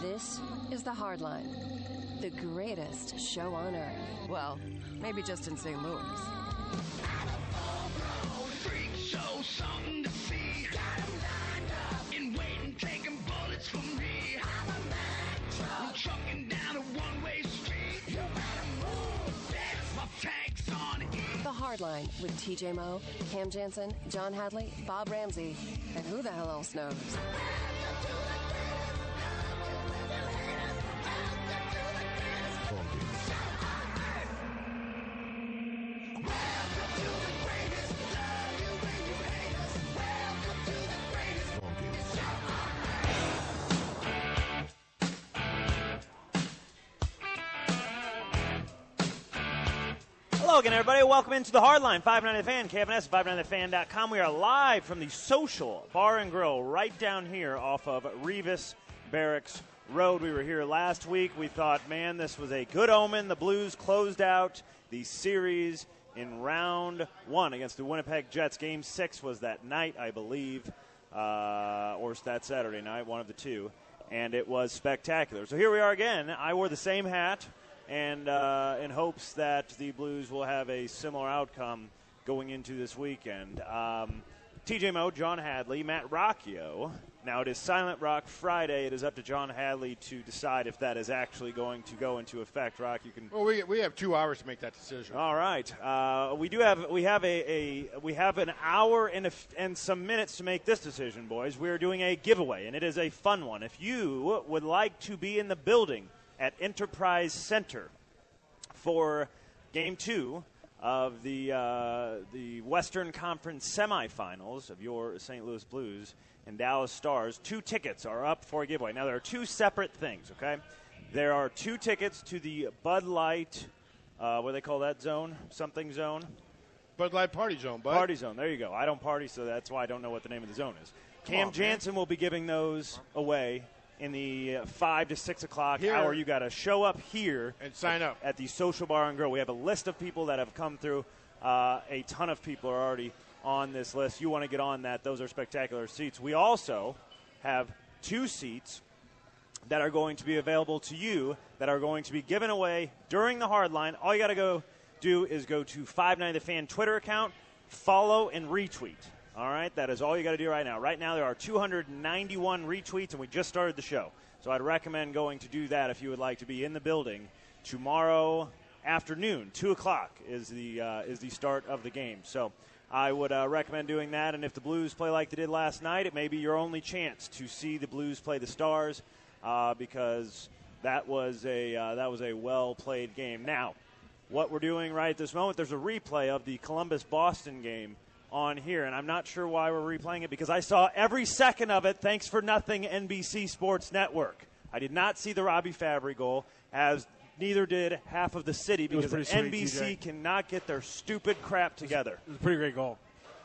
This is The Hardline, the greatest show on earth. Well, maybe just in St. Louis. Freak show, something to see. In waiting, taking bullets from me. I'm trucking down a one-way street. You better move, bitch. My tank's on E. The Hardline with TJ Moe, Cam Jansen, John Hadley, Bob Ramsey, and who the hell else knows. Hello again, everybody. Welcome into the Hardline, 590 The Fan, KFNS, 590thefan.com. We are live from the Social Bar and Grill right down here off of Revis Barracks Road. We were here last week. We thought, man, this was a good omen. The Blues closed out the series in round one against the Winnipeg Jets. Game 6 was that night, I believe, or that Saturday night, one of the two, and it was spectacular. So here we are again. I wore the same hat, and in hopes that the Blues will have a similar outcome going into this weekend. TJ Moe, John Hadley, Matt Rocchio. Now it is Silent Rock Friday. It is up to John Hadley to decide if that is actually going to go into effect. Rock, you can. Well, we have 2 hours to make that decision. All right. We have an hour and some minutes to make this decision, boys. We are doing a giveaway, and it is a fun one. If you would like to be in the building at Enterprise Center for Game 2 of the Western Conference semifinals of your St. Louis Blues and Dallas Stars, 2 tickets are up for a giveaway. Now, there are 2 separate things, okay? There are 2 tickets to the Bud Light, what do they call that zone? Something zone? Bud Light Party Zone, bud. Party Zone, there you go. I don't party, so that's why I don't know what the name of the zone is. Cam Jansen will be giving those away in the 5 to 6 o'clock hour. You got to show up here and sign up at the Social Bar and Grill. We have a list of people that have come through. A ton of people are already on this list. You want to get on that. Those are spectacular seats. We also have 2 seats that are going to be available to you that are going to be given away during the Hardline. All you got to go do is go to 590 The Fan Twitter account, follow, and retweet. All right, that is all you got to do right now. Right now there are 291 retweets, and we just started the show. So I'd recommend going to do that if you would like to be in the building tomorrow afternoon. 2 o'clock is the start of the game. So I would recommend doing that. And if the Blues play like they did last night, it may be your only chance to see the Blues play the Stars because that was a well-played game. Now, what we're doing right at this moment, there's a replay of the Columbus-Boston game on here, and I'm not sure why we're replaying it because I saw every second of it. Thanks for nothing, NBC Sports Network. I did not see the Robbie Fabry goal, as neither did half of the city because NBC cannot get their stupid crap together. It was a pretty great goal.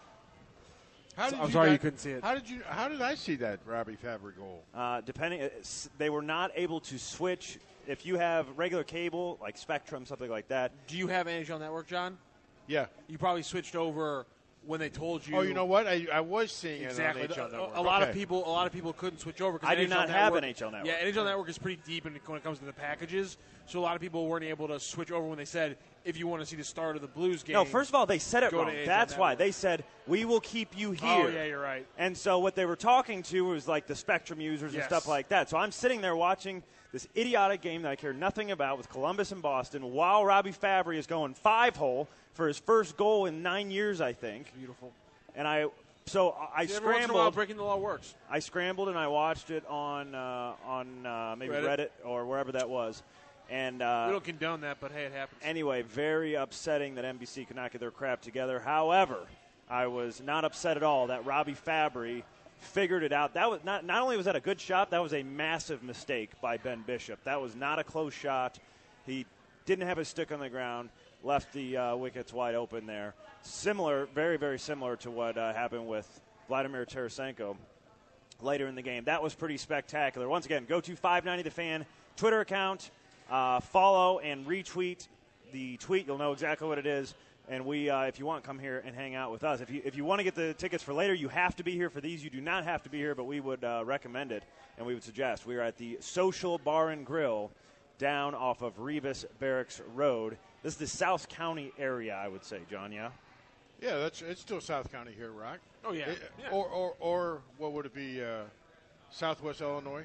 I'm sorry you couldn't see it. How did I see that Robbie Fabry goal? They were not able to switch. If you have regular cable, like Spectrum, something like that. Do you have NHL Network, John? Yeah. You probably switched over when they told you. Oh, you know what? I was seeing exactly. it on NHL Network. A lot of people couldn't switch over. I do not have NHL Network. Yeah, NHL Network is pretty deep when it comes to the packages. So a lot of people weren't able to switch over when they said, if you want to see the start of the Blues game. No, first of all, they said it wrong. That's why. They said, we will keep you here. Oh, yeah, you're right. And so what they were talking to was like the Spectrum users and stuff like that. So I'm sitting there watching this idiotic game that I care nothing about with Columbus and Boston while Robbie Fabry is going 5-hole for his first goal in 9 years, I think. Beautiful. And I scrambled. Every once in a while, breaking the law works. I scrambled and I watched it on maybe Reddit or wherever that was. And we don't condone that, but hey, it happens. Anyway, very upsetting that NBC could not get their crap together. However, I was not upset at all that Robbie Fabry figured it out. That was not only was that a good shot, that was a massive mistake by Ben Bishop. That was not a close shot. He didn't have his stick on the ground, left the wickets wide open there. Similar, very, very similar to what happened with Vladimir Tarasenko later in the game. That was pretty spectacular. Once again, go to 590 The Fan Twitter account, follow and retweet the tweet. You'll know exactly what it is. And we, if you want, come here and hang out with us. If you want to get the tickets for later, you have to be here for these. You do not have to be here, but we would recommend it, and we would suggest. We are at the Social Bar and Grill down off of Revis Barracks Road. This is the South County area, I would say, John, yeah? Yeah, it's still South County here, Rock. Oh, yeah. Or what would it be, Southwest Illinois?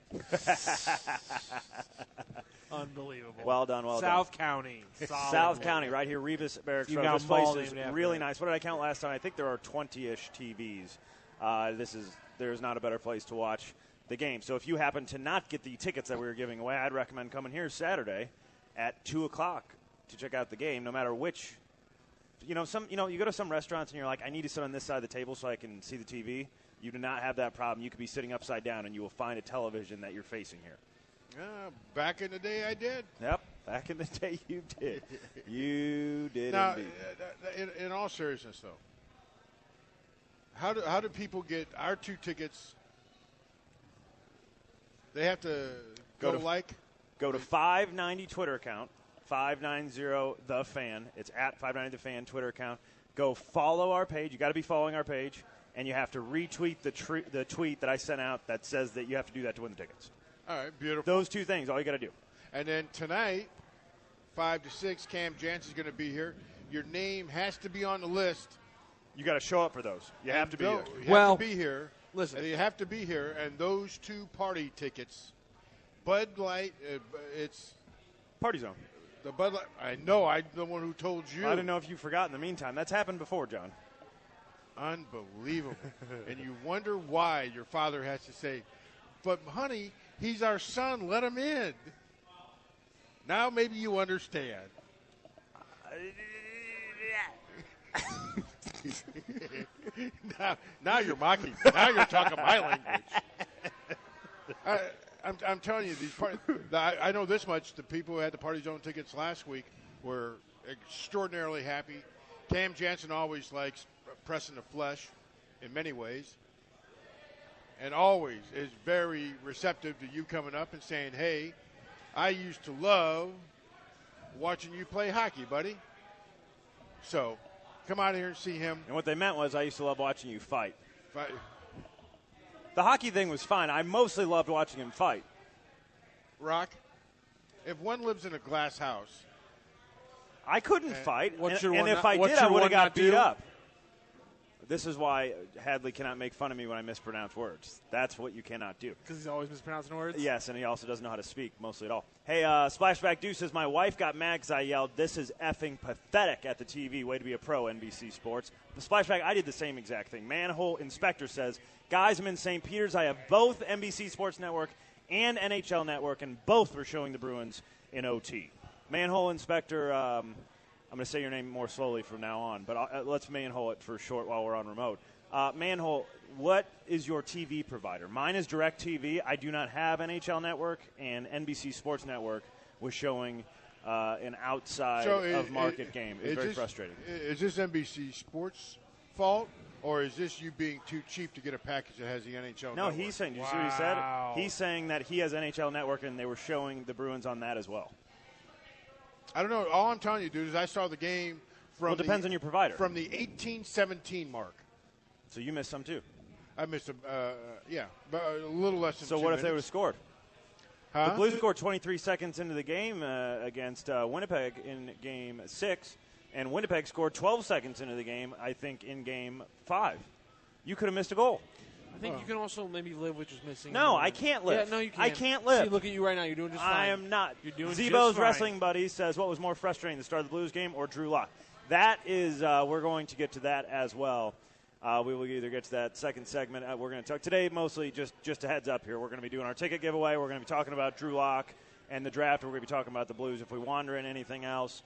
Unbelievable. Well done, well South done. County. South County, right here, Revis Barracks You Road. got This place mall is named after really it. nice. What did I count last time? I think there are 20-ish TVs. There's not a better place to watch the game. So if you happen to not get the tickets that we were giving away, I'd recommend coming here Saturday at 2 o'clock to check out the game, no matter which. You go to some restaurants and you're like, I need to sit on this side of the table so I can see the TV. You do not have that problem. You could be sitting upside down and you will find a television that you're facing here. Back in the day, I did. Yep, back in the day you did. You did Now, indeed. in all seriousness, though, how do people get our 2 tickets? They have to go to 590 Twitter account, 590 The Fan. It's at 590 The Fan Twitter account. Go follow our page. You got to be following our page, and you have to retweet the tweet that I sent out that says that you have to do that to win the tickets. All right, beautiful. Those 2 things, all you got to do. And then tonight, 5 to 6, Cam Jansen's going to be here. Your name has to be on the list. You got to show up for those. You have to be here. You have to be here. Listen. And you have to be here. And those 2 party tickets, Bud Light, it's Party Zone. the Bud Light. I know. I'm the one who told you. I didn't know if you forgot in the meantime. That's happened before, John. Unbelievable. And you wonder why your father has to say, but, honey, he's our son. Let him in. Now maybe you understand. now you're mocking me. Now you're talking my language. I'm telling you, I know this much. The people who had the Party Zone tickets last week were extraordinarily happy. Cam Jansen always likes pressing the flesh in many ways, and always is very receptive to you coming up and saying, hey, I used to love watching you play hockey, buddy. So come out here and see him. And what they meant was I used to love watching you fight. Fight. The hockey thing was fine. I mostly loved watching him fight. Rock, if one lives in a glass house. I couldn't fight, what's and your one if not- I what's did, I your would have one got not beat do? up. This is why Hadley cannot make fun of me when I mispronounce words. That's what you cannot do. Because he's always mispronouncing words? Yes, and he also doesn't know how to speak, mostly at all. Hey, Splashback Deuce says, my wife got mad because I yelled, this is effing pathetic at the TV. Way to be a pro, NBC Sports. The Splashback, I did the same exact thing. Manhole Inspector says, guys, I'm in St. Peter's. I have both NBC Sports Network and NHL Network, and both were showing the Bruins in OT. Manhole Inspector, I'm going to say your name more slowly from now on, but let's manhole it for short while we're on remote. Manhole, what is your TV provider? Mine is DirecTV. I do not have NHL Network, and NBC Sports Network was showing an outside of market game. It was very frustrating. Is this NBC Sports' fault, or is this you being too cheap to get a package that has the NHL No, Network? he's saying, did you see what he said? He's saying that he has NHL Network, and they were showing the Bruins on that as well. I don't know. All I'm telling you, dude, is I saw the game from Well, it depends on your provider. From the 1817 mark. So you missed some, too. I missed but a little less than So 2 what if they would have minutes. scored? Huh? The Blues scored 23 seconds into the game against Winnipeg in Game 6, and Winnipeg scored 12 seconds into the game, I think, in Game 5. You could have missed a goal. I think you can also maybe live with just missing. No, I can't live. Yeah, no, you can't. I can't live. See, look at you right now. You're doing just fine. I am not. You're doing Zebo's just fine. Wrestling Buddy says, what was more frustrating, the start of the Blues game or Drew Lock? That is, we're going to get to that as well. We will either get to that second segment. We're going to talk today mostly just a heads up here. We're going to be doing our ticket giveaway. We're going to be talking about Drew Lock and the draft. We're going to be talking about the Blues. If we wander in anything else,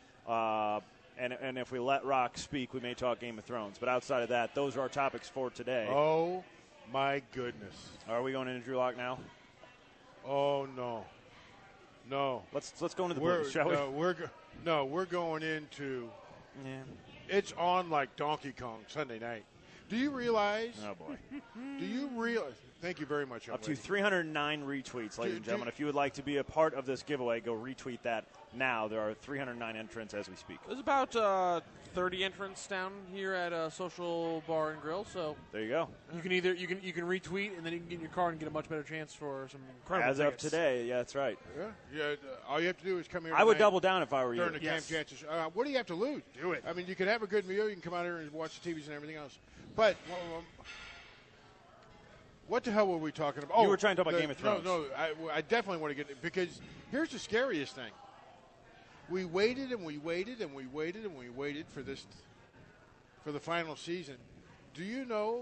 and if we let Rock speak, we may talk Game of Thrones. But outside of that, those are our topics for today. Oh, my goodness. Are we going into Drew Lock now? Oh, no. No. Let's go into the Blues, shall we? We're going into Yeah. it's on like Donkey Kong Sunday night. Do you realize? Oh boy. Do you realize? Thank you very much, young Up to lady. 309 retweets, ladies and gentlemen. If you would like to be a part of this giveaway, go retweet that now. There are 309 entrants as we speak. There's about 30 entrants down here at Social Bar and Grill, so There you go. you can either you can retweet and then you can get in your car and get a much better chance for some incredible As of tickets. today, yeah, that's right. Yeah, all you have to do is come here. I would tonight double down if I were you. during the Camp Jansen show. What do you have to lose? Do it. I mean, you can have a good meal. You can come out here and watch the TVs and everything else. But what the hell were we talking about? You were trying to talk about Game of Thrones. No, I definitely want to get it because here's the scariest thing. We waited and we waited and we waited and we waited for the final season. Do you know,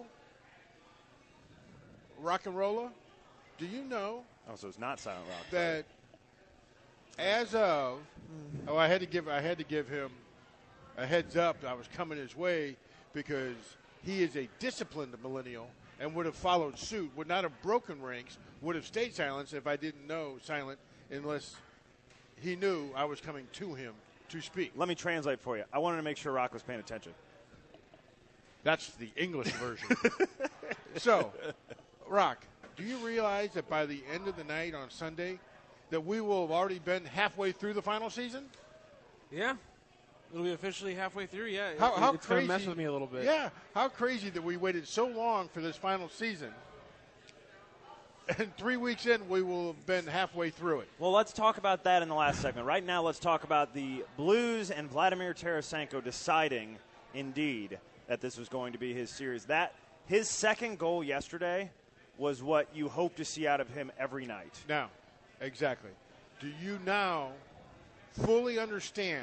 Rock and Rolla? Do you know Oh, so it's not Silent Rock. that as of I had to give him a heads up. I was coming his way because he is a disciplined millennial and would have followed suit, would not have broken ranks, would have stayed silent if I didn't know silent unless he knew I was coming to him to speak. Let me translate for you. I wanted to make sure Rock was paying attention. That's the English version. So, Rock, do you realize that by the end of the night on Sunday that we will have already been halfway through the final season? Yeah. It'll be officially halfway through, yeah. How it's crazy. going to mess with me a little bit. Yeah, how crazy that we waited so long for this final season. And 3 weeks in, we will have been halfway through it. Well, let's talk about that in the last segment. Right now, let's talk about the Blues and Vladimir Tarasenko deciding, indeed, that this was going to be his series. That his second goal yesterday was what you hope to see out of him every night. Now, exactly. Do you now fully understand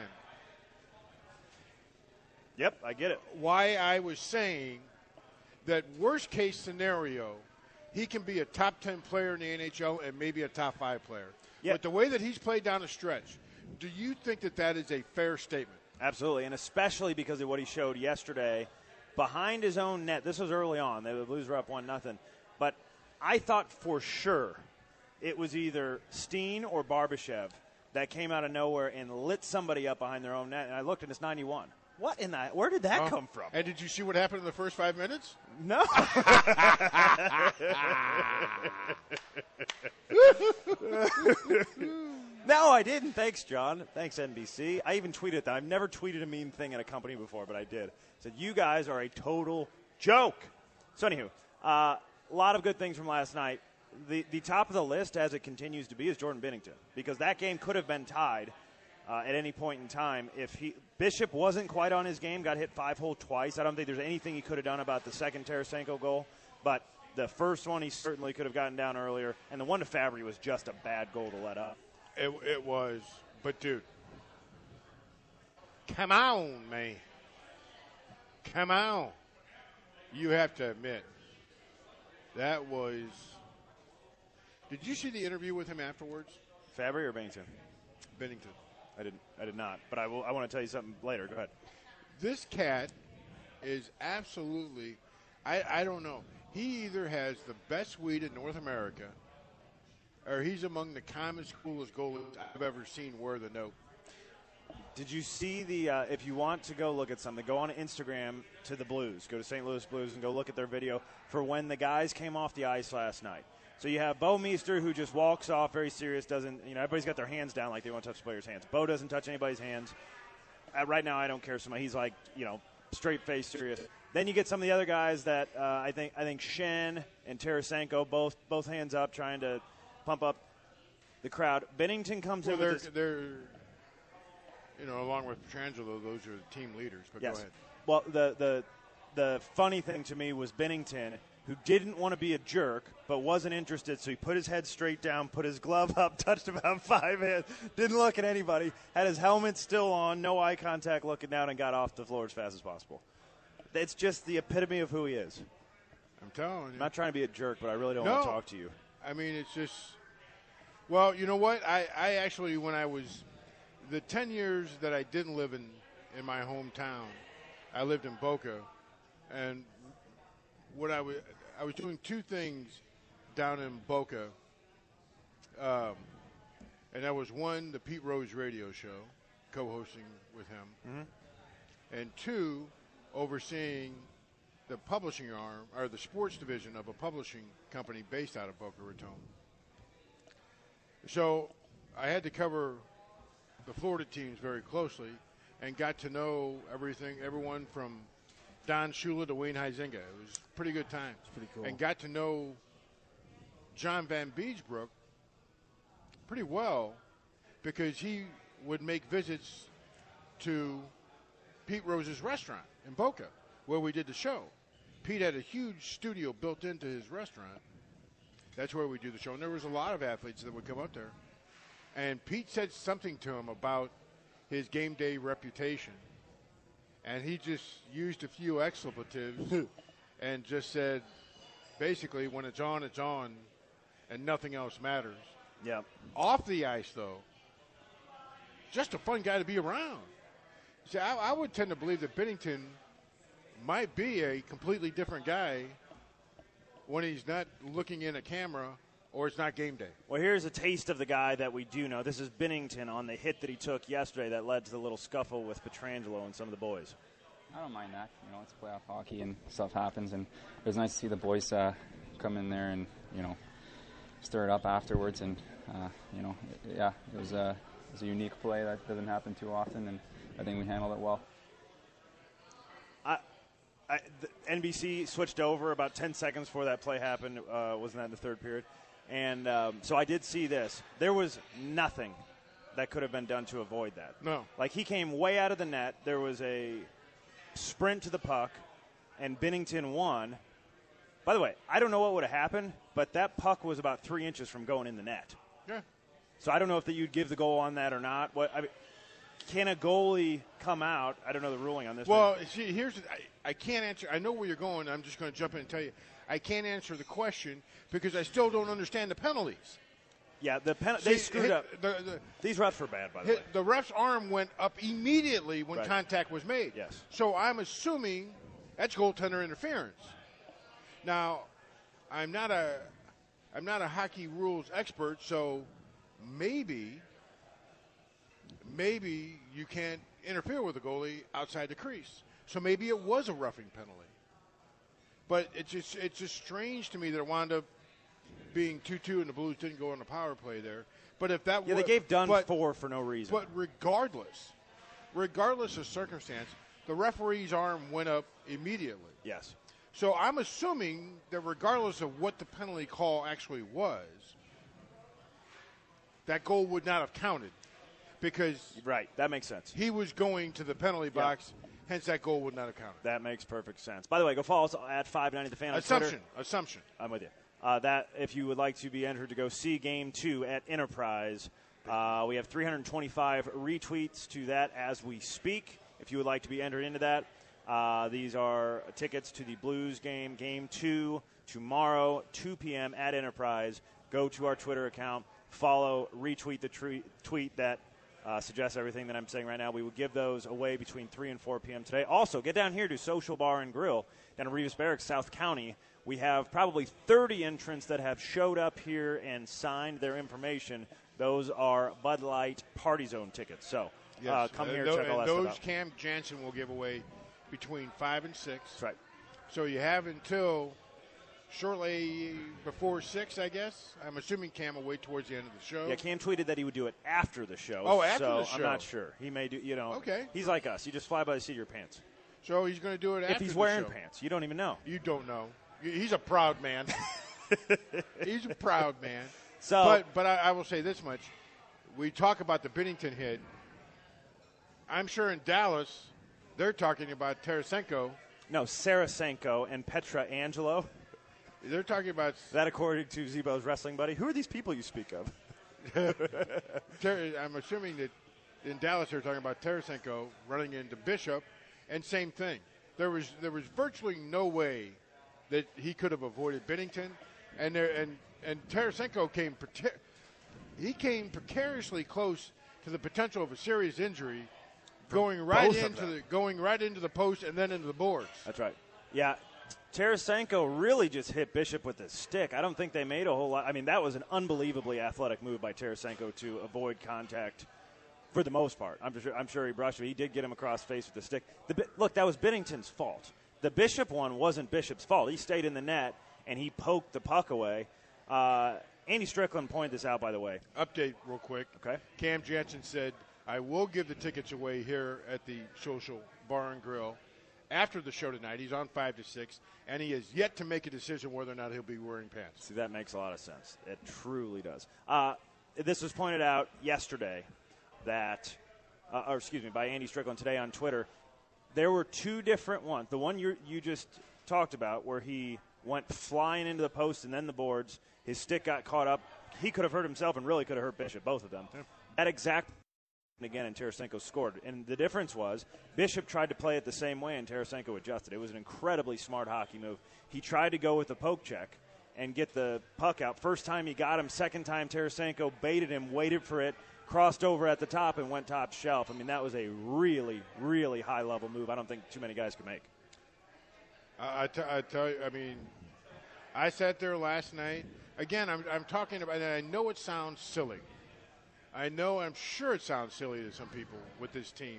Yep, I get it. why I was saying that worst case scenario, he can be a top 10 player in the NHL and maybe a top 5 player. Yeah. But the way that he's played down the stretch, do you think that that is a fair statement? Absolutely, and especially because of what he showed yesterday behind his own net. This was early on. The Blues were up 1-0. But I thought for sure it was either Steen or Barbashev that came out of nowhere and lit somebody up behind their own net. And I looked, and it's 91. What in that? Where did that come from? And did you see what happened in the first 5 minutes? No. No, I didn't. Thanks, John. Thanks, NBC. I even tweeted that. I've never tweeted a mean thing at a company before, but I did. Said, you guys are a total joke. So, anywho, a lot of good things from last night. The top of the list, as it continues to be, is Jordan Binnington, because that game could have been tied at any point in time if Bishop wasn't quite on his game, got hit 5-hole twice. I don't think there's anything he could have done about the second Tarasenko goal, but the first one he certainly could have gotten down earlier, and the one to Fabry was just a bad goal to let up. It was. But, dude, come on, man. Come on. You have to admit, that was. Did you see the interview with him afterwards? Fabry or Binnington? Binnington. I did not, but I want to tell you something later. Go ahead. This cat is absolutely, I don't know. He either has the best weed in North America, or he's among the calmest, coolest goalies I've ever seen wear the note. Did you see the, if you want to go look at something, go on Instagram to the Blues. Go to St. Louis Blues and go look at their video for when the guys came off the ice last night. So you have Bo Meester, who just walks off very serious, doesn't, everybody's got their hands down like they want to touch the players' hands. Bo doesn't touch anybody's hands. Right now, I don't care so much. He's like, straight-faced serious. Then you get some of the other guys that I think Shen and Tarasenko, both hands up, trying to pump up the crowd. Binnington comes in with they're along with Petrangelo, those are the team leaders. But yes. Go ahead. Well, the funny thing to me was Binnington, who didn't want to be a jerk but wasn't interested, so he put his head straight down, put his glove up, touched about 5 hands, didn't look at anybody, had his helmet still on, no eye contact, looking down, and got off the floor as fast as possible. It's just the epitome of who he is. I'm telling you. I'm not trying to be a jerk, but I really don't want to talk to you. I mean, it's just. Well, you know what? I actually, when I was the 10 years that I didn't live in my hometown, I lived in Boca, and what I was doing two things down in Boca, and that was one, the Pete Rose radio show, co-hosting with him, and two, overseeing the publishing arm, or the sports division of a publishing company based out of Boca Raton. So I had to cover the Florida teams very closely and got to know everyone from Don Shula to Wayne Huizenga. It was a pretty good time. It's pretty cool. And got to know John Van Beesbrook pretty well because he would make visits to Pete Rose's restaurant in Boca where we did the show. Pete had a huge studio built into his restaurant. That's where we do the show. And there was a lot of athletes that would come up there. And Pete said something to him about his game day reputation. And he just used a few expletives and just said, basically, when it's on, and nothing else matters. Yeah. Off the ice, though, just a fun guy to be around. See, I would tend to believe that Binnington might be a completely different guy when he's not looking in a camera or it's not game day. Well, here's a taste of the guy that we do know. This is Binnington on the hit that he took yesterday that led to the little scuffle with Pietrangelo and some of the boys. I don't mind that. It's playoff hockey and stuff happens, and it was nice to see the boys come in there and, stir it up afterwards. And, it was a unique play that doesn't happen too often, and I think we handled it well. The NBC switched over about 10 seconds before that play happened. Wasn't that in the third period? And so I did see this. There was nothing that could have been done to avoid that. No. Like, he came way out of the net. There was a sprint to the puck, and Binnington won. By the way, I don't know what would have happened, but that puck was about 3 inches from going in the net. Yeah. So I don't know if you'd give the goal on that or not. Can a goalie come out? I don't know the ruling on this. Well, see, I can't answer. I know where you're going. I'm just going to jump in and tell you. I can't answer the question because I still don't understand the penalties. Yeah, they screwed up. These refs were bad, by the way. The ref's arm went up immediately when Right. contact was made. Yes. So I'm assuming that's goaltender interference. Now, I'm not a hockey rules expert, so maybe you can't interfere with a goalie outside the crease. So maybe it was a roughing penalty. But it's just strange to me that it wound up being 2-2 and the Blues didn't go on the power play there. But if that Yeah, they gave Dunn 4 for no reason. But regardless of circumstance, the referee's arm went up immediately. Yes. So I'm assuming that regardless of what the penalty call actually was, that goal would not have counted because Right, that makes sense. he was going to the penalty box, hence that goal would not have counted. That makes perfect sense. By the way, go follow us at 590 The Fan on Twitter. Assumption. I'm with you. That if you would like to be entered to go see Game 2 at Enterprise, we have 325 retweets to that as we speak. If you would like to be entered into that, these are tickets to the Blues game, Game 2, tomorrow, 2 p.m. at Enterprise. Go to our Twitter account, follow, retweet the tweet that suggests everything that I'm saying right now. We will give those away between 3 and 4 p.m. today. Also, get down here to Social Bar and Grill down in Revis Barracks, South County. We have probably 30 entrants that have showed up here and signed their information. Those are Bud Light Party Zone tickets. So Yes. come here and check all that those stuff out. Cam Jansen will give away between 5 and 6. That's right. So you have until shortly before 6, I guess. I'm assuming Cam will wait towards the end of the show. Yeah, Cam tweeted that he would do it after the show. Oh, after so the show. I'm not sure. He may do, Okay. He's like us. You just fly by the seat of your pants. So he's going to do it after If he's the wearing show. pants, you don't even know. You don't know. He's a proud man. He's a proud man. So, But I will say this much. We talk about the Binnington hit. I'm sure in Dallas they're talking about Tarasenko. no, Sarasenko and Petra Angelo. They're talking about That according to Zebo's wrestling buddy. Who are these people you speak of? I'm assuming that in Dallas they're talking about Tarasenko running into Bishop, and same thing. There was virtually no way that he could have avoided Binnington, and Tarasenko came precariously close to the potential of a serious injury, going right into the post and then into the boards. That's right. Yeah, Tarasenko really just hit Bishop with his stick. I don't think they made a whole lot. I mean, that was an unbelievably athletic move by Tarasenko to avoid contact for the most part. I'm sure he brushed him. He did get him across the face with the stick. Look, that was Binnington's fault. the Bishop one wasn't Bishop's fault. He stayed in the net, and he poked the puck away. Andy Strickland pointed this out, by the way. Update real quick. Okay. Cam Jansen said, I will give the tickets away here at the Social Bar and Grill after the show tonight. He's on 5 to 6, and he has yet to make a decision whether or not he'll be wearing pants. See, that makes a lot of sense. It truly does. This was pointed out yesterday that, by Andy Strickland today on Twitter. There were two different ones. The one you just talked about where he went flying into the post and then the boards. His stick got caught up. He could have hurt himself and really could have hurt Bishop, both of them. Yeah. That exact again, and Tarasenko scored. And the difference was Bishop tried to play it the same way, and Tarasenko adjusted. It was an incredibly smart hockey move. He tried to go with the poke check and get the puck out. First time he got him. Second time Tarasenko baited him, waited for it, crossed over at the top, and went top shelf. I mean, that was a really, really high-level move. I don't think too many guys could make. I tell you, I mean, I sat there last night. Again, I'm talking about, and I know it sounds silly. I'm sure it sounds silly to some people with this team.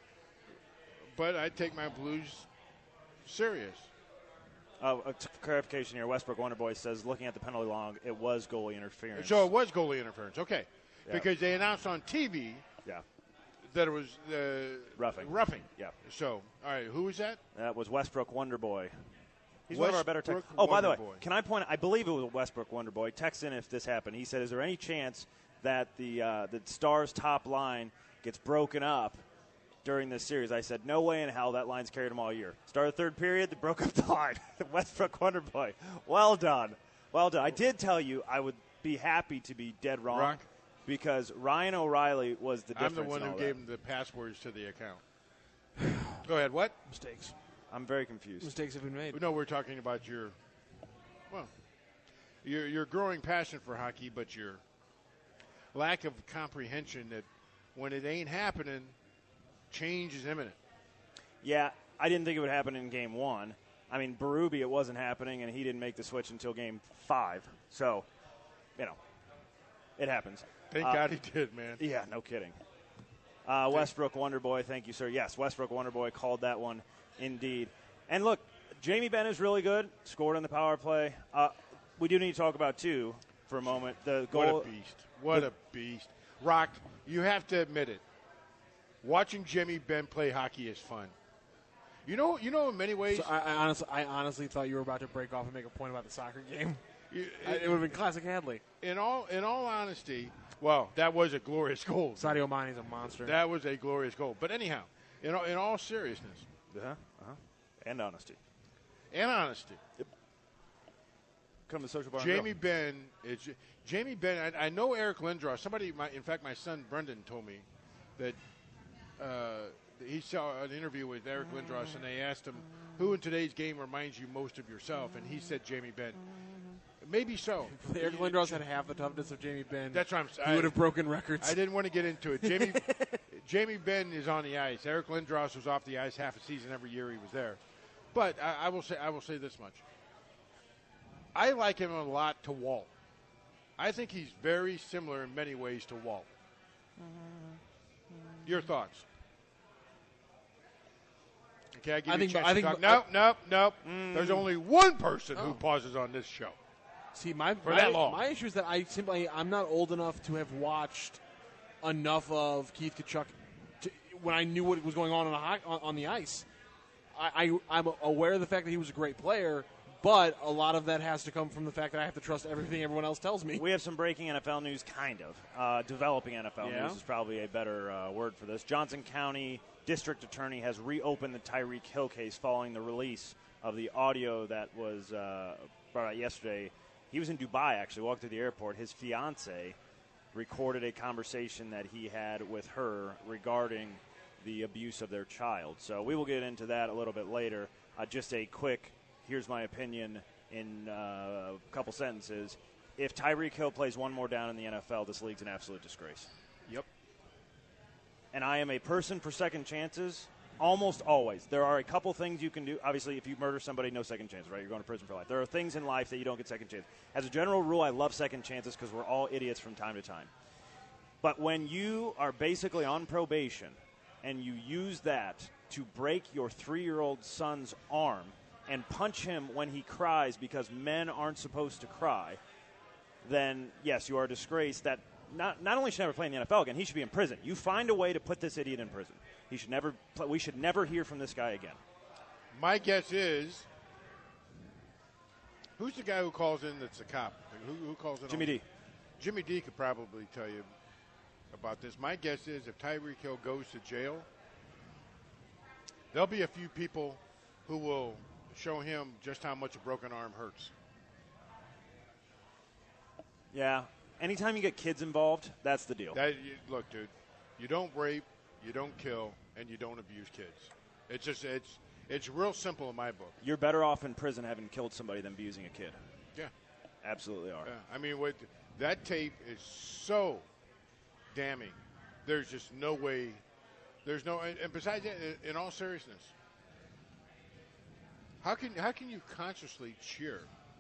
But I take my Blues serious. Clarification here. Westbrook Wonderboy says, looking at the penalty log, it was goalie interference. So it was goalie interference. Okay. Yeah. Because they announced on TV that it was roughing. Yeah. So, all right, who was that? That was Westbrook Wonderboy. He's one of our better texts. Oh, by the way, can I point? I believe it was Westbrook Wonderboy. Text in if this happened. He said, "Is there any chance that the Stars' top line gets broken up during this series?" I said, "No way in hell. That line's carried them all year." Started third period, they broke up the line. Westbrook Wonderboy. Well done. Well done. I did tell you I would be happy to be dead wrong. Rock. Because Ryan O'Reilly was the difference. I'm the one who gave him the passwords to the account. Go ahead. What? Mistakes. I'm very confused. Mistakes have been made. No, we're talking about your growing passion for hockey, but your lack of comprehension that when it ain't happening, change is imminent. Yeah, I didn't think it would happen in Game 1. I mean, Berube, it wasn't happening, and he didn't make the switch until Game 5. So, it happens. Thank God he did, man. Yeah, no kidding. Westbrook Wonderboy, thank you, sir. Yes, Westbrook Wonderboy called that one indeed. And look, Jamie Benn is really good, scored on the power play. We do need to talk about, too, for a moment. The goal. What a beast. What a beast. Rock, you have to admit it. Watching Jamie Benn play hockey is fun. You know, in many ways. So I honestly thought you were about to break off and make a point about the soccer game. It would have been classic Hadley. In all honesty, well, that was a glorious goal. Sadio Mane's a monster. That was a glorious goal. But anyhow, in all seriousness. And honesty. And honesty. Yep. Come to Social Bar. Jamie Benn. Jamie Benn. I know Eric Lindros. In fact, my son Brendan told me that he saw an interview with Eric Lindros, and they asked him, who in today's game reminds you most of yourself? And he said Jamie Benn. Maybe so. If Eric Lindros had half the toughness of Jamie Benn, that's what I'm saying. He would have broken records. I didn't want to get into it. Jamie Benn is on the ice. Eric Lindros was off the ice half a season every year he was there. But I will say this much. I like him a lot to Walt. I think he's very similar in many ways to Walt. Your thoughts? Okay, I give you a chance to talk. Nope. There's only one person who pauses on this show. See, my issue is that I'm not old enough to have watched enough of Keith Tkachuk when I knew what was going on the ice. I'm aware of the fact that he was a great player, but a lot of that has to come from the fact that I have to trust everything everyone else tells me. We have some breaking NFL news, kind of. Developing NFL news is probably a better word for this. Johnson County District Attorney has reopened the Tyreek Hill case following the release of the audio that was brought out yesterday. He was in Dubai, actually, walked through the airport. His fiancée recorded a conversation that he had with her regarding the abuse of their child. So we will get into that a little bit later. Just a quick, here's my opinion in a couple sentences. If Tyreek Hill plays one more down in the NFL, this league's an absolute disgrace. Yep. And I am a person for second chances. Almost always. There are a couple things you can do. Obviously, if you murder somebody, no second chance, right? You're going to prison for life. There are things in life that you don't get second chances. As a general rule, I love second chances because we're all idiots from time to time. But when you are basically on probation and you use that to break your 3-year-old son's arm and punch him when he cries because men aren't supposed to cry, then, yes, you are a disgrace that not only should never play in the NFL again, he should be in prison. You find a way to put this idiot in prison. He should never play. We should never hear from this guy again. My guess is, who's the guy who calls in that's a cop? Who calls in? Jimmy D. Jimmy D could probably tell you about this. My guess is if Tyreek Hill goes to jail, there'll be a few people who will show him just how much a broken arm hurts. Yeah. Anytime you get kids involved, that's the deal. Look, dude, you don't rape, you don't kill, and you don't abuse kids. It's just it's real simple in my book. You're better off in prison having killed somebody than abusing a kid. Yeah. Absolutely are. Yeah. I mean, that tape is so damning. There's just no way. There's no. And besides that, in all seriousness, how can you consciously cheer?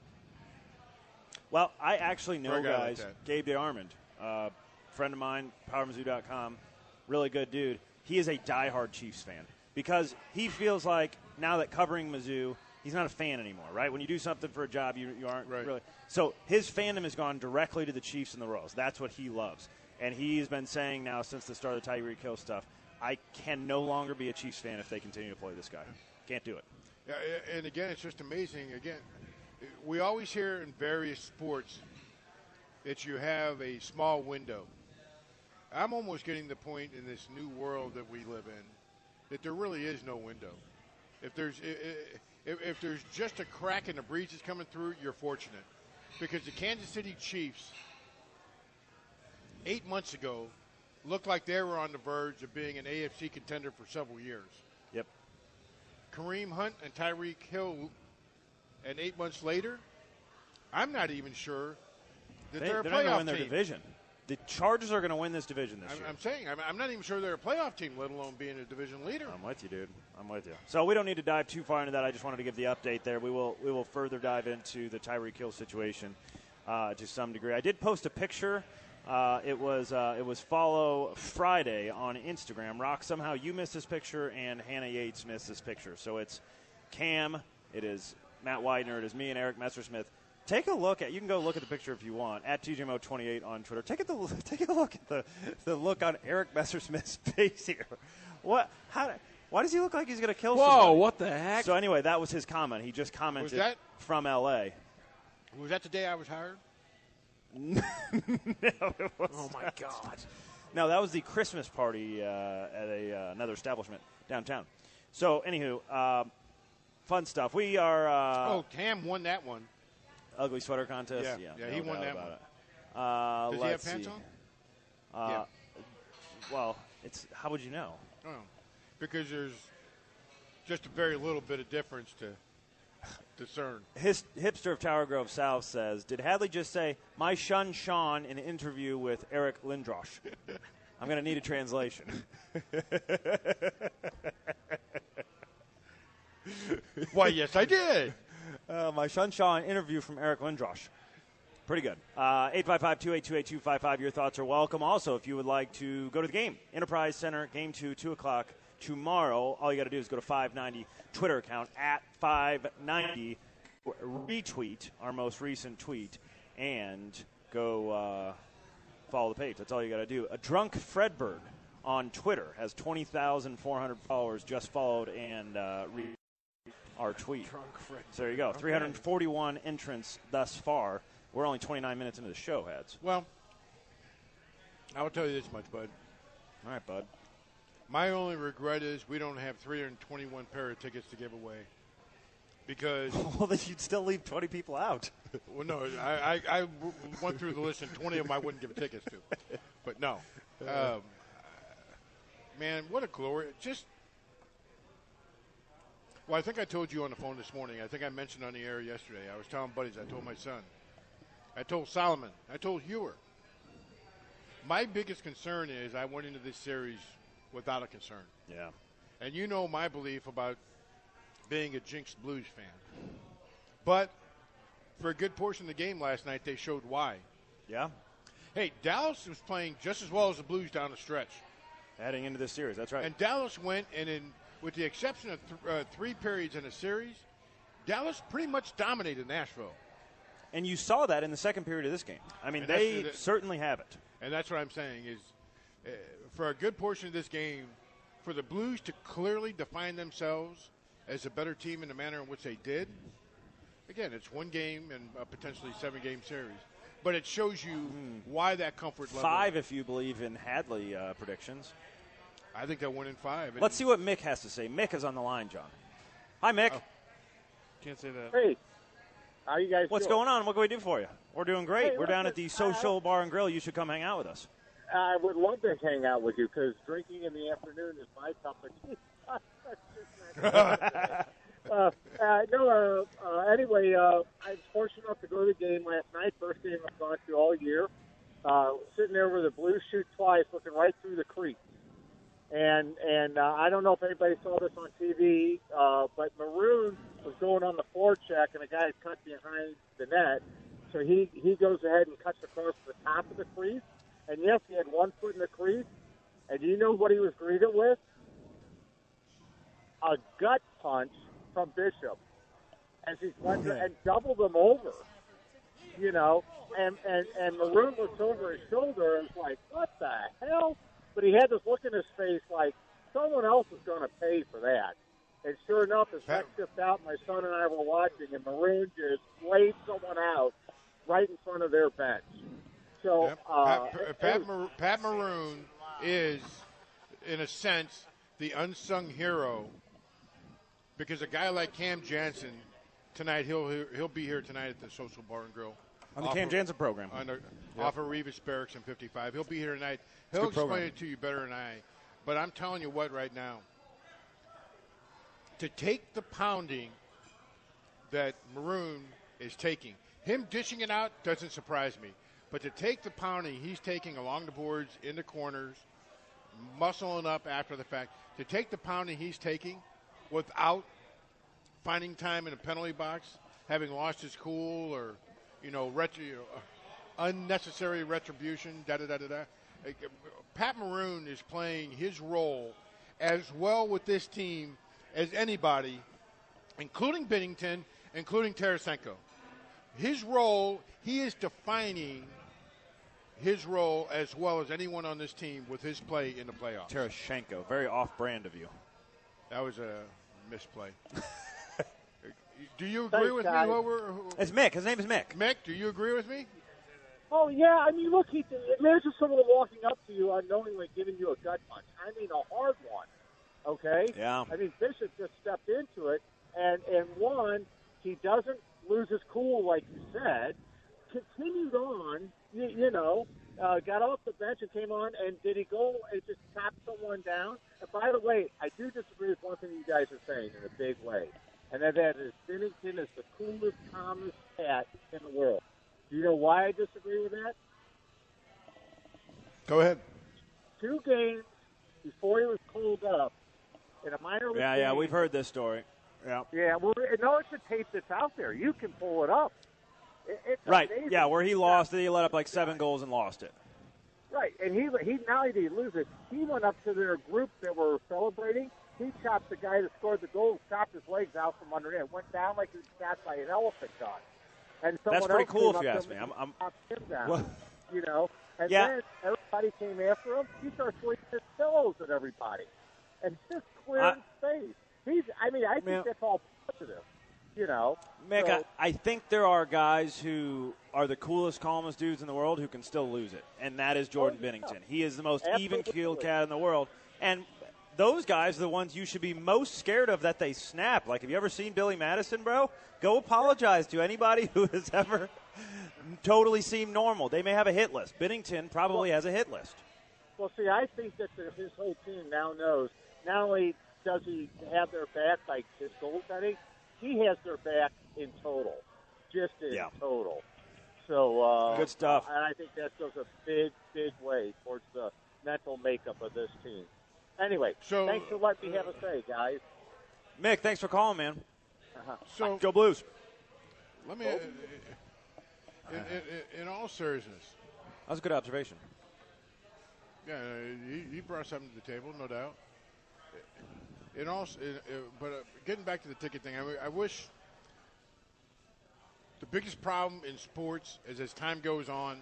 Well, I actually know guys. Like Gabe DeArmond, friend of mine, PowerMizzou.com, really good dude. He is a diehard Chiefs fan because he feels like now that covering Mizzou, he's not a fan anymore, right? When you do something for a job, you aren't really. So his fandom has gone directly to the Chiefs and the Royals. That's what he loves. And he's been saying now since the start of the Tyreek Hill stuff, I can no longer be a Chiefs fan if they continue to play this guy. Can't do it. Yeah, and again, it's just amazing. Again, we always hear in various sports that you have a small window. I'm almost getting the point in this new world that we live in that there really is no window. If there's just a crack in the breeze that's coming through, you're fortunate. Because the Kansas City Chiefs, 8 months ago, looked like they were on the verge of being an AFC contender for several years. Yep. Kareem Hunt and Tyreek Hill, and 8 months later, I'm not even sure that they're a playoff team. They're not going to win their division. The Chargers are going to win this division this year. I'm saying, I'm not even sure they're a playoff team, let alone being a division leader. I'm with you, dude. I'm with you. So we don't need to dive too far into that. I just wanted to give the update there. We will further dive into the Tyreek Hill situation to some degree. I did post a picture. It was Follow Friday on Instagram. Rock, somehow you missed this picture, and Hannah Yates missed this picture. So it's Cam, it is Matt Widener, it is me, and Eric Messersmith. Take a look at. You can go look at the picture if you want at TJMO28 on Twitter. Take a look at the look on Eric Messersmith's face here. What? Why does he look like he's going to kill somebody? Whoa! What the heck? So anyway, that was his comment. He just commented from L.A. Was that the day I was hired? No, it was. Oh my God! No, that was the Christmas party at another establishment downtown. So anywho, fun stuff. We are. Cam won that one. Ugly sweater contest. Yeah, he won that one. Does he have pants on? Yeah. Well, it's. How would you know? Oh, because there's just a very little bit of difference to discern. Hipster of Tower Grove South says, did Hadley just say, my son Sean in an interview with Eric Lindros? I'm going to need a translation. Why, yes, I did. My son Sean interview from Eric Lindros. Pretty good. 855-282-8255. Your thoughts are welcome. Also, if you would like to go to the game, Enterprise Center, game 2 o'clock tomorrow. All you got to do is go to 590 Twitter account at 590, retweet our most recent tweet, and go follow the page. That's all you got to do. A drunk Fredbird on Twitter has 20,400 followers. Just followed and retweeted our tweet. So there you go. Okay. 341 entrants thus far. We're only 29 minutes into the show, Hads. Well, I will tell you this much, bud. All right, bud. My only regret is we don't have 321 pair of tickets to give away. Because well, then you'd still leave 20 people out. Well, no, I went through the list, and 20 of them I wouldn't give tickets to. But no. Man, what a glory. Well, I think I told you on the phone this morning. I think I mentioned on the air yesterday. I was telling buddies. I told my son. I told Solomon. I told Hewer. My biggest concern is I went into this series without a concern. Yeah. And you know my belief about being a Jinx Blues fan. But for a good portion of the game last night, they showed why. Yeah. Hey, Dallas was playing just as well as the Blues down the stretch. Heading into this series, that's right. And Dallas went and in with the exception of 3 periods in a series, Dallas pretty much dominated Nashville. And you saw that in the second period of this game. I mean, they certainly have it. And that's what I'm saying is, for a good portion of this game, for the Blues to clearly define themselves as a better team in the manner in which they did, again, it's one game and a potentially 7-game series. But it shows you why that comfort level. 5 if you believe in Hadley predictions. I think they'll win in 5. Let's see what Mick has to say. Mick is on the line, John. Hi, Mick. Can't say that. Hey, how you guys What's doing? going on? What can we do for you? We're doing great. Hey, We're down at listen, the Social Bar and Grill. You should come hang out with us. I would love to hang out with you because drinking in the afternoon is my cup of tea. Anyway, I was fortunate enough to go to the game last night. First game I've gone to all year. Sitting there where the Blues shoot twice, looking right through the creek. And I don't know if anybody saw this on TV, but Maroon was going on the forecheck, and a guy had cut behind the net. So he goes ahead and cuts across the top of the crease. And, yes, he had 1 foot in the crease. And do you know what he was greeted with? A gut punch from Bishop as he went and doubled him over, you know. And Maroon looks over his shoulder and is like, what the hell? But he had this look in his face like someone else is going to pay for that. And sure enough, as that shipped out, my son and I were watching, and Maroon just laid someone out right in front of their bench. So Pat Maroon is, in a sense, the unsung hero because a guy like Cam Jansen tonight, he'll be here tonight at the Social Bar and Grill. On the Cam Jansen program. Off of Revis Barracks in 55. He'll be here tonight. He'll explain it to you better than I. But I'm telling you what right now. To take the pounding that Maroon is taking, him dishing it out doesn't surprise me. But to take the pounding he's taking along the boards, in the corners, muscling up after the fact, to take the pounding he's taking without finding time in a penalty box, having lost his cool or, unnecessary retribution, Pat Maroon is playing his role as well with this team as anybody, including Binnington, including Tarasenko. His role, he is defining his role as well as anyone on this team with his play in the playoffs. Tarasenko, very off-brand of you. That was a misplay. Do you agree with me? It's Mick. His name is Mick. Mick, do you agree with me? Oh, yeah. I mean, look, imagine someone walking up to you unknowingly giving you a gut punch. I mean, a hard one, okay? Yeah. I mean, Bishop just stepped into it, and one, he doesn't lose his cool like you said, continued on, got off the bench and came on, and did he go and just tap someone down? And by the way, I do disagree with one thing you guys are saying in a big way, and that is Binnington is the coolest, calmest cat in the world. Do you know why I disagree with that? Go ahead. 2 games before he was called up in a minor league game. Yeah, we've heard this story. Yeah. Yeah, well, no, it's a tape that's out there. You can pull it up. It's right, amazing. yeah, where he lost it, he let up like 7 goals and lost it. Right, and he not only did he lose it, he went up to their group that were celebrating. He chopped the guy that scored the goal, chopped his legs out from under him, went down like he was shot by an elephant gun. And that's pretty cool if you ask me. I'm him down, And yeah. then everybody came after him. He started swinging his pillows at everybody, and just clearing space. I think that's all positive. Mick, so, I think there are guys who are the coolest, calmest dudes in the world who can still lose it, and that is Jordan Binnington. He is the most even-keeled cat in the world, and those guys are the ones you should be most scared of that they snap. Like, have you ever seen Billy Madison, bro? Go apologize to anybody who has ever totally seemed normal. They may have a hit list. Binnington probably has a hit list. Well, see, I think that his whole team now knows not only does he have their back like his goaltending, he has their back in total, just in total. So good stuff. And I think that goes a big, big way towards the mental makeup of this team. Anyway, thanks for letting me have a say, guys. Mick, thanks for calling, man. So go Blues. Let me, in all seriousness, that was a good observation. Yeah, he brought something to the table, no doubt. it also, but getting back to the ticket thing, I wish the biggest problem in sports is as time goes on,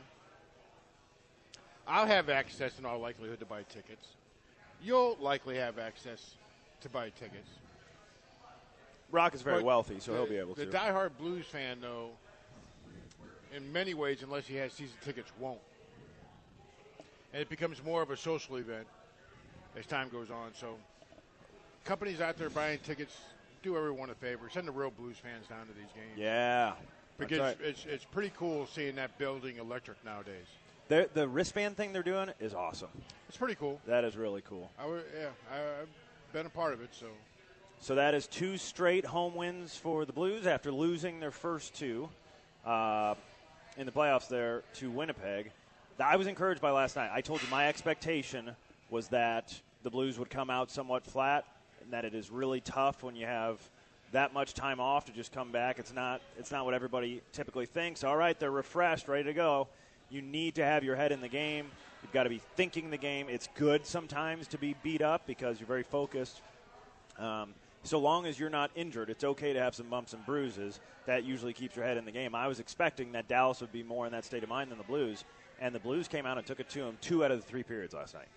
I'll have access in all likelihood to buy tickets. You'll likely have access to buy tickets. Rock is very But wealthy, so he'll be able to. The diehard Blues fan, though, in many ways, unless he has season tickets, won't. And it becomes more of a social event as time goes on. So companies out there buying tickets, do everyone a favor. Send the real Blues fans down to these games. Yeah. Because That's right. it's pretty cool seeing that building electric nowadays. The wristband thing they're doing is awesome. It's pretty cool. That is really cool. I've been a part of it, so. So that is 2 straight home wins for the Blues after losing their first 2 in the playoffs there to Winnipeg. I was encouraged by last night. I told you my expectation was that the Blues would come out somewhat flat and that it is really tough when you have that much time off to just come back. It's not what everybody typically thinks. All right, they're refreshed, ready to go. You need to have your head in the game. You've got to be thinking the game. It's good sometimes to be beat up because you're very focused. So long as you're not injured, it's okay to have some bumps and bruises. That usually keeps your head in the game. I was expecting that Dallas would be more in that state of mind than the Blues, and the Blues came out and took it to them 2 out of the 3 periods last night.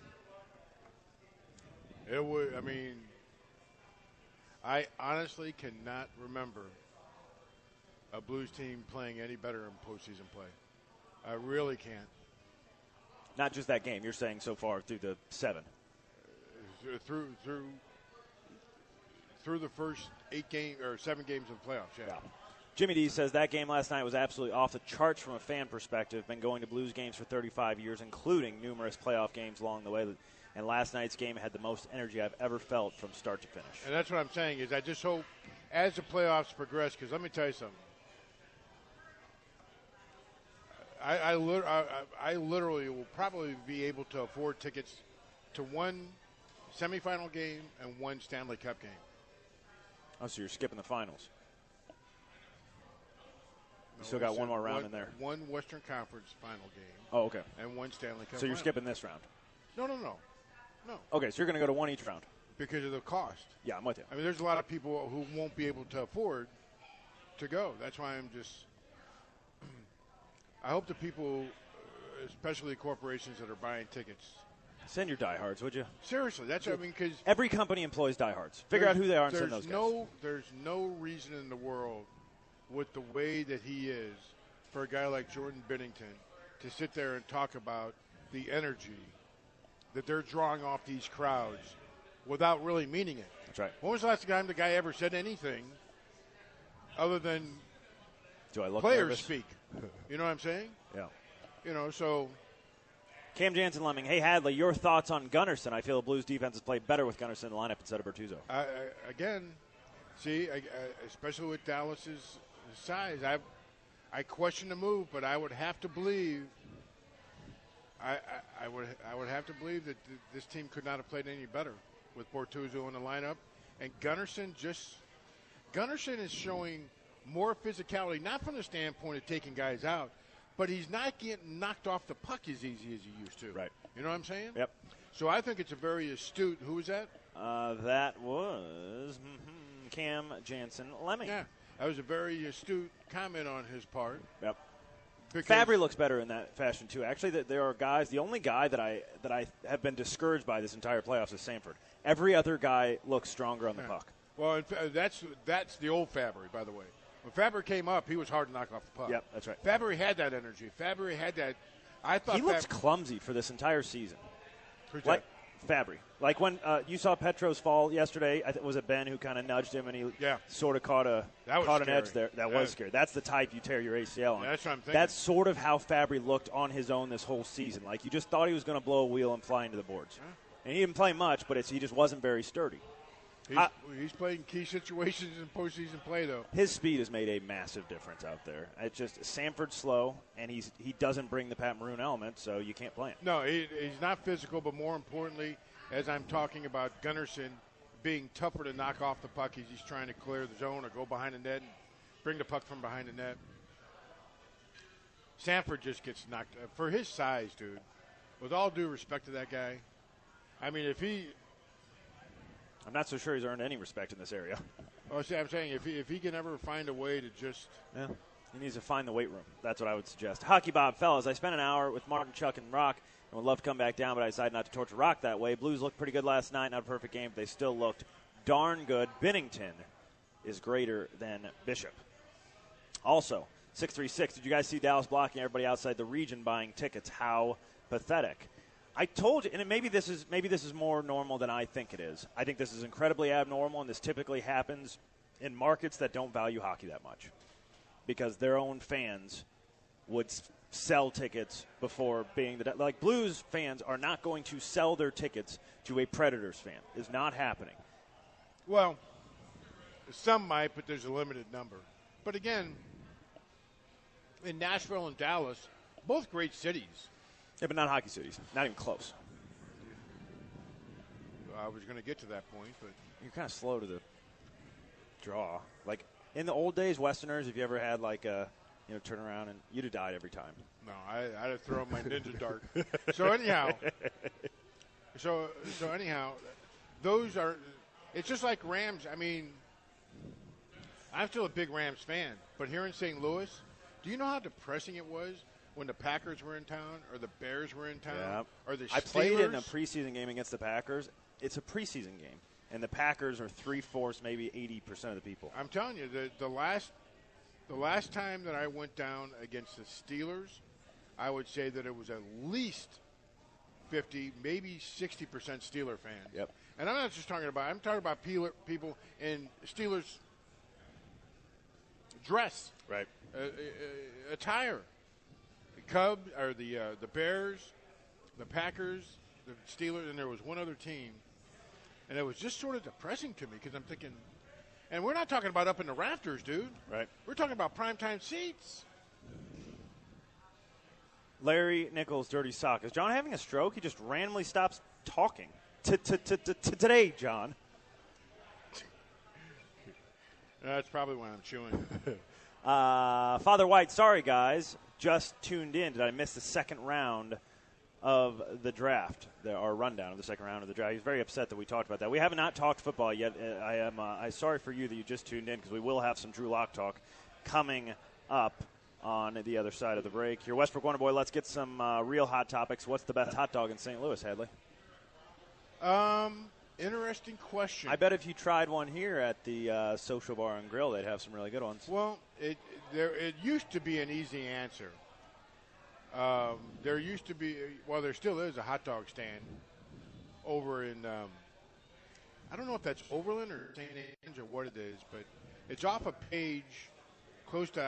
I honestly cannot remember a Blues team playing any better in postseason play. I really can't. Not just that game. You're saying so far through the 7. Through the first 8 games or 7 games of the playoffs, yeah. Jimmy D says that game last night was absolutely off the charts from a fan perspective. Been going to Blues games for 35 years, including numerous playoff games along the way. And last night's game had the most energy I've ever felt from start to finish. And that's what I'm saying is I just hope as the playoffs progress, because let me tell you something. I literally will probably be able to afford tickets to 1 semifinal game and 1 Stanley Cup game. Oh, so you're skipping the finals. You No, still I got said one more round in there. 1 Western Conference final game. Oh, okay. And 1 Stanley Cup So you're final. skipping this round. No. Okay, so you're going to go to 1 each round. Because of the cost. Yeah, I'm with you. I mean, there's a lot of people who won't be able to afford to go. That's why I'm just. I hope the people, especially the corporations that are buying tickets. Send your diehards, would you? Seriously, that's what I mean. Because every company employs diehards. Figure out who they are and send those guys. There's no reason in the world, with the way that he is, for a guy like Jordan Binnington to sit there and talk about the energy that they're drawing off these crowds without really meaning it. That's right. When was the last time the guy ever said anything other than do I look players nervous? speak? You know what I'm saying? Yeah. So. Cam Jansen Lemming. Hey, Hadley, your thoughts on Gunnarsson? I feel the Blues defense has played better with Gunnarsson in the lineup instead of Bertuzzo. Again, especially with Dallas's size, I question the move, but I would have to believe. I would have to believe that this team could not have played any better with Bortuzzo in the lineup, and Gunnarsson is showing more physicality, not from the standpoint of taking guys out, but he's not getting knocked off the puck as easy as he used to. Right. You know what I'm saying? Yep. So I think it's a very astute. Who was that? That was Cam Jansen Lemming. Yeah, that was a very astute comment on his part. Yep. Fabry looks better in that fashion too. Actually, there are guys. The only guy that I have been discouraged by this entire playoffs is Samford. Every other guy looks stronger on the puck. Well, that's the old Fabry, by the way. When Fabry came up, he was hard to knock off the puck. Yep, that's right. Fabry had that energy. Fabry had that. I thought he looks clumsy for this entire season. Like Fabry. Like when you saw Petros fall yesterday, was it Ben who kind of nudged him and he sort of caught an edge there? That was scary. That's the type you tear your ACL on. Yeah, that's what I'm thinking. That's sort of how Fabry looked on his own this whole season. Like you just thought he was going to blow a wheel and fly into the boards. And he didn't play much, but he just wasn't very sturdy. He's played in key situations in postseason play, though. His speed has made a massive difference out there. It's just Samford's slow, and he doesn't bring the Pat Maroon element, so you can't play him. No, he's not physical, but more importantly, as I'm talking about Gunnarsson being tougher to knock off the puck, he's trying to clear the zone or go behind the net and bring the puck from behind the net. Samford just gets knocked for his size, dude. With all due respect to that guy, I mean, if he I'm not so sure he's earned any respect in this area. Oh, see, I'm saying if he can ever find a way to just he needs to find the weight room. That's what I would suggest. Hockey Bob, fellas, I spent an hour with Martin, Chuck, and Rock, and would love to come back down, but I decided not to torture Rock that way. Blues looked pretty good last night. Not a perfect game, but they still looked darn good. Binnington is greater than Bishop. Also, 636, did you guys see Dallas blocking everybody outside the region buying tickets? How pathetic. I told you, and maybe this is more normal than I think it is. I think this is incredibly abnormal, and this typically happens in markets that don't value hockey that much because their own fans would sell tickets before being like Blues fans are not going to sell their tickets to a Predators fan. It's not happening. Well, some might, but there's a limited number. But again, in Nashville and Dallas, both great cities. Yeah, but not hockey cities. Not even close. I was going to get to that point, but you're kind of slow to the draw. Like in the old days, Westerners, if you ever had like a turn around and you'd have died every time. No, I'd have thrown my ninja dart. So anyhow, those are. It's just like Rams. I mean, I'm still a big Rams fan, but here in St. Louis, do you know how depressing it was when the Packers were in town or the Bears were in town or the Steelers? I played in a preseason game against the Packers. It's a preseason game, and the Packers are 3/4, maybe 80% of the people. I'm telling you, the last time that I went down against the Steelers, I would say that it was at least 50, maybe 60% Steeler fans. Yep. And I'm not just talking about. I'm talking about people in Steelers dress, right? Attire. The Cubs or the Bears, the Packers, the Steelers, and there was one other team, and it was just sort of depressing to me because I'm thinking, and we're not talking about up in the rafters, dude. Right. We're talking about primetime seats. Larry Nichols, Dirty Sock. Is John having a stroke? He just randomly stops talking. Today, John. That's probably why I'm chewing. Father White, sorry, guys. Just tuned in. Did I miss the second round of the draft, our rundown of the second round of the draft? He's very upset that we talked about that. We have not talked football yet. I'm sorry for you that you just tuned in because we will have some Drew Lock talk coming up on the other side of the break. Here, Westbrook Wonder Boy, let's get some real hot topics. What's the best hot dog in St. Louis, Hadley? Interesting question. I bet if you tried one here at the Social Bar and Grill, they'd have some really good ones. Well, it used to be an easy answer. There used to be, well, there still is a hot dog stand over in, I don't know if that's Overland or St. Ange or what it is, but it's off a page close to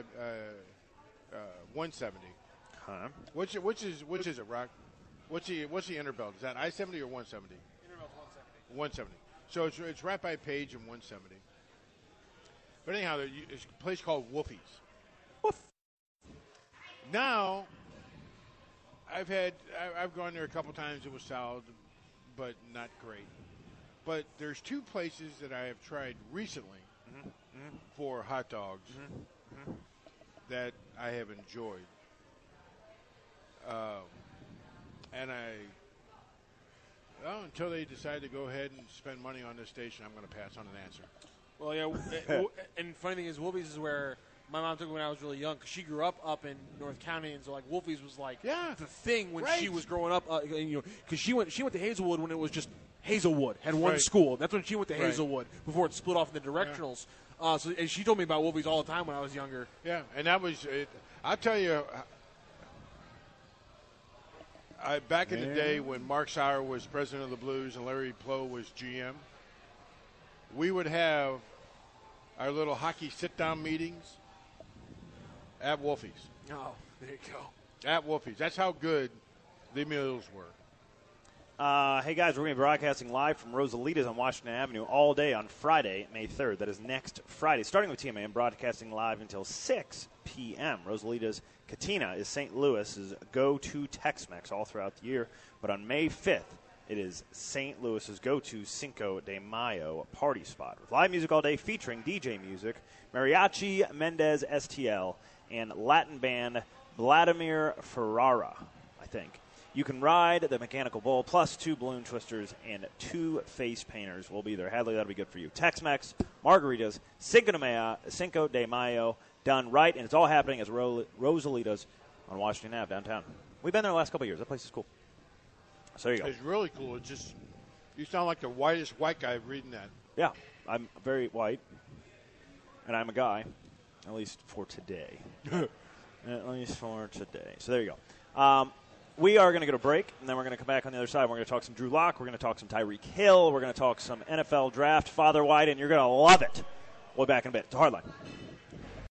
170. Huh? Which is it, Rock? What's the interbelt? Is that I-70 or 170? Interbelt's 170. So it's right by Page and 170. But anyhow, there's a place called Wolfie's. Now, I've gone there a couple times. It was solid, but not great. But there's two places that I have tried recently for hot dogs that I have enjoyed. And until they decide to go ahead and spend money on this station, I'm going to pass on an answer. Well, yeah, and funny thing is, Wolfie's is where my mom took me when I was really young because she grew up in North County, and so like Wolfie's was like the thing when she was growing up. Because she went to Hazelwood when it was just Hazelwood had one school. That's when she went to Hazelwood before it split off in the directionals. And she told me about Wolfie's all the time when I was younger. Yeah, and that was it. I'll tell you. Back in the day when Mark Sauer was president of the Blues and Larry Plow was GM, we would have our little hockey sit-down meetings at Wolfie's. Oh, there you go. At Wolfie's. That's how good the meals were. Hey, guys, we're going to be broadcasting live from Rosalita's on Washington Avenue all day on Friday, May 3rd. That is next Friday, starting with TMA and broadcasting live until 6 p.m. Rosalita's Katina is St. Louis's go-to Tex-Mex all throughout the year. But on May 5th, it is St. Louis's go-to Cinco de Mayo party spot with live music all day featuring DJ music, Mariachi Mendez STL, and Latin band Vladimir Ferrara, I think. You can ride the mechanical bull plus 2 balloon twisters and 2 face painters will be there. Hadley, that'll be good for you. Tex-Mex, margaritas, Cinco de Mayo, done right, and it's all happening as Rosalita's on Washington Ave downtown. We've been there the last couple of years. That place is cool. So there you go. It's really cool. It's just, you sound like the whitest white guy reading that. Yeah, I'm very white, and I'm a guy, at least for today. At least for today. So there you go. We are going to go to break, and then we're going to come back on the other side. We're going to talk some Drew Lock. We're going to talk some Tyreek Hill. We're going to talk some NFL draft, Father White, and you're going to love it. We'll be back in a bit. It's a Hardline.